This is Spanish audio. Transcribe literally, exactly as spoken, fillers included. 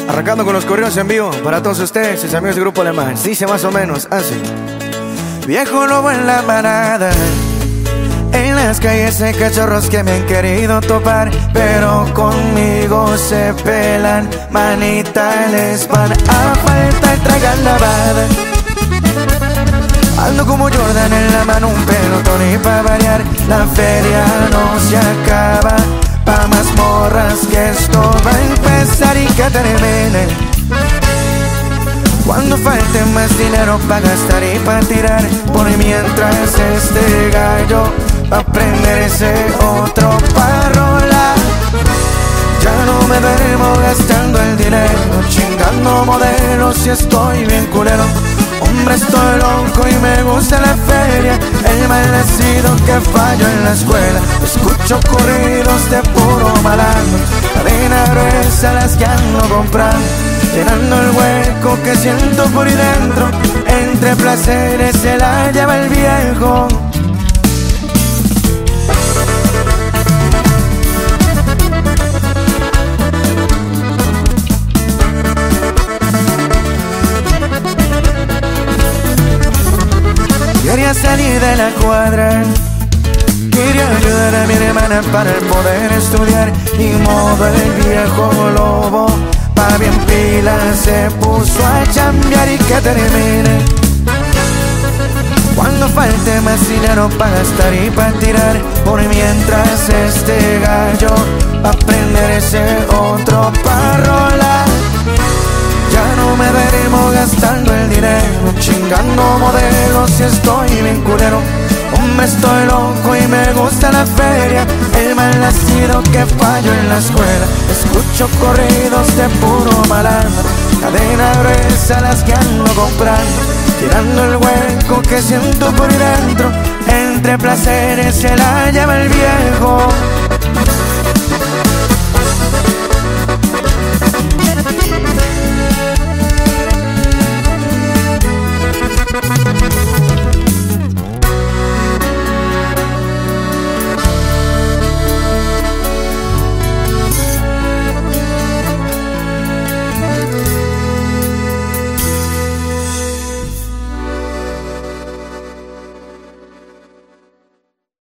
Arrancando con los correos en vivo para todos ustedes, sus amigos del Grupo Alemán. Dice más o menos así: viejo lobo en la manada, en las calles hay cachorros que me han querido topar, pero conmigo se pelan, manita les van a faltar, traigan lavada. Ando como Jordan en la mano, un pelotón y pa' variar, la feria no se acaba, pa' más morras que esto va a empezar y que termine. Cuando falte más dinero pa' gastar y pa' tirar, por mientras este gallo va a prender ese otro pa' rolar. Ya no me duermo gastando el dinero, chingando modelos y estoy bien culero. Hombre, estoy loco y me gusta la feria, el mal nacido que fallo en la escuela. Escucho corridos de puro malandro, cadena gruesa las que ando comprando, llenando el hueco que siento por ahí dentro. Entre placeres se la lleva el viejo. Quería salir de la cuadra, quería ayudar a mi hermana para poder estudiar, y modo el viejo lobo, pa' bien pila se puso a chambear y que termine. Cuando falte más dinero pa' gastar y pa' tirar, por mientras este gallo va a prender ese otro pa' rolar. Ya no me veremos gastando el dinero, chingando modelos y estoy bien culero. Hombre, estoy loco y me gusta la feria, el mal nacido que fallo en la escuela. Escucho corridos de puro malandro, cadena gruesa las que ando comprando, tirando el hueco que siento por dentro. Entre placeres se la lleva el viejo.